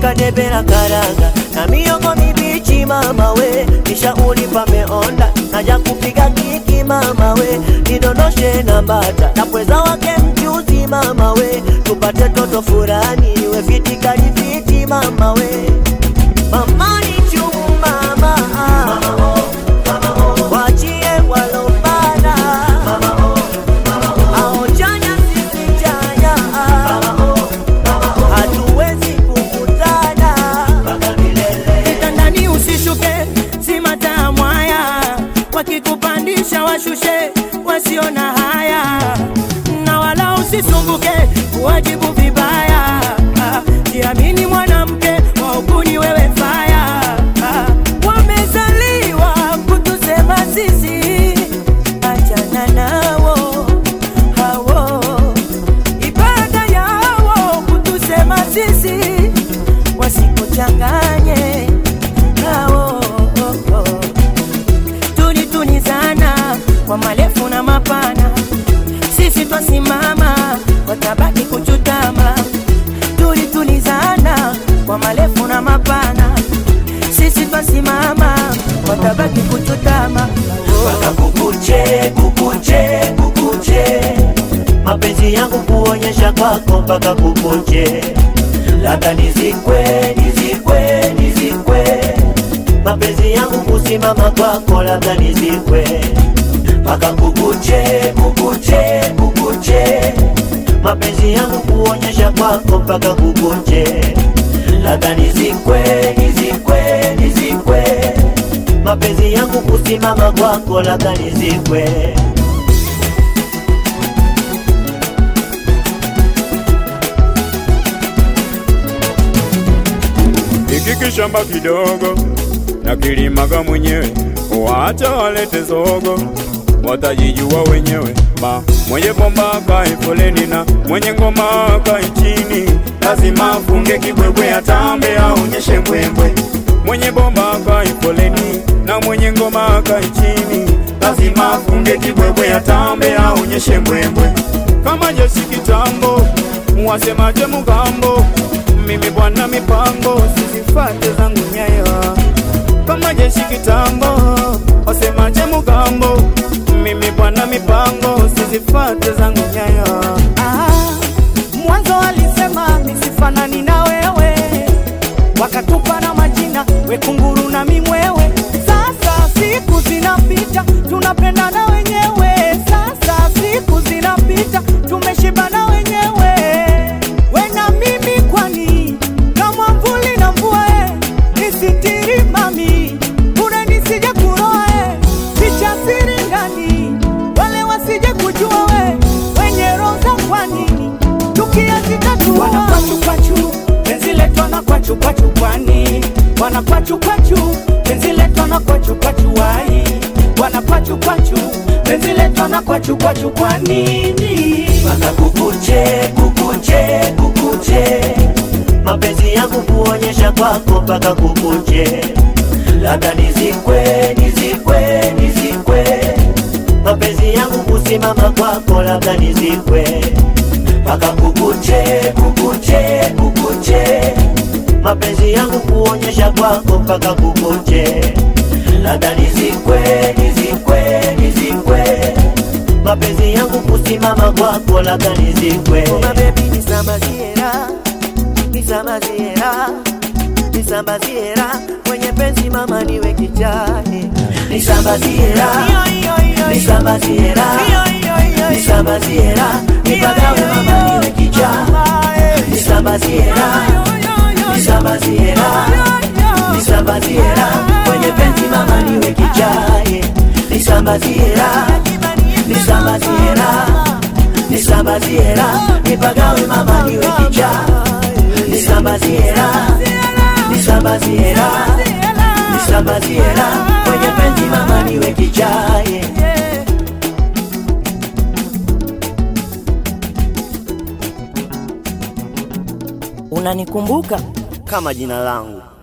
kadebera karanga na miogo mibichi mama we, nishauri pameonda naja kupiga kiki mama we, nidondoshe na mbata na pweza wake mchuzi mama we, tupate toto furani we fiti kalifiti mama we. Mama ni chumu mama, mama oh, mama oh. Wachie walopana mama oh, mama oh. Ao chanya sisi chanya mama oh, mama oh. Hatuwezi kukutana mpaka milele. Kitandani usishuke, si matamu haya, wakikupandisha washushe, wasiona haya, na wala usisumbuke kuwajibu vibaya. Jiamini mwanamke, waukuni wewe faya. Wamezaliwa kutusema sisi, achana nao hao, ibada yao kutusema sisi, wasikuchanganye hao. Tunizana kwa marefu na mapana, sisi twasimama, watabaki kuchutama. Tulizana kwa marefu na mapana, sisi twasimama, watabaki kuchutama. Paka kukuche, kukuche, kukuche, mapenzi yangu kuonyesha kwako paka kukuche. Labda nizikwe, nizikwe, nizikwe, mapenzi yangu kusimama kwako labda nizikwe. Paka kukuche, kukuche, kukuche, mapenzi yangu kuonyesha kwako paka kukuche. Labda nizikwe, nizikwe, nizikwe, mapenzi yangu kusimama kwako labda nizikwe. Hiki kishamba kidogo na kilimaga mwenyewe, waacha walete zogo, watajijua wenyewe. Mwenye bomba akae foleni na mwenye ngoma akae chini, lazima afunge kibwebwe atambe aonyeshe mbwembwe. Mwenye bomba akae foleni na mwenye ngoma akae chini, lazima afunge kibwebwe atambe aonyeshe mbwembwe. Kama jeshi kitambo, mwasemaje mugambo, mimi bwana mipango, sizifate zangu nyayo. Kama jeshi kitambo, wasemaje mugambo, mimi bwana mipango, sizifate zangu nyayo. Mwanzo walisema misifanani na wewe, wakatupa na majina we kunguru na mimwewe. Sasa siku zinapita, tunapendana wenyewe. Sasa siku zinapita, tumeshibana wenyewe. We na mimi kwani kama mvuli na mvua, nisitiri mami, bure nisije kuroa, ficha siri ndani, wale wasije kujua we, wenye roza kwa nini tukiazitatua. Wanakwachu kwachu, penzi letu wanakwachu kwachu kwani, wanakwachu kwachu, penzi letu wanakwachu kwachu wai, wanakwachu kwachu, penzi letu wanakwachu kwachu kwa nini. Paka kukuche, kukuche, kukuche, mapenzi yangu kuonyesha kwako paka kukuche. Labda nizikwe, nizikwe, nizikwe, mapenzi yangu kusimama kwako labda nizikwe. Paka kukuche, kukuche, kukuche, mapenzi yangu kuonyesha kwako paka kukuche. Labda nizikwe, nizikwe, nizikwe, mapenzi yangu kusimama kwako labda nizikwe. Oh my baby nisambaziera, nisambaziera, nisambaziera, mwenye penzi mama niwe kichani. Nisambaziera, nisambaziera, nisambaziera, nipagawe mama niwe kichani. Nisambaziera, nisambaziera, nisambaziera, mwenye penzi mama niwe kichani. Nisambaziera, nisambaziera, nisambaziera, nipagawe mama niwe kichani. Nisambaziera, nisambaziera, nisambaziera, mwenye penzi mama niwe kichani. Unanikumbuka kama jina langu.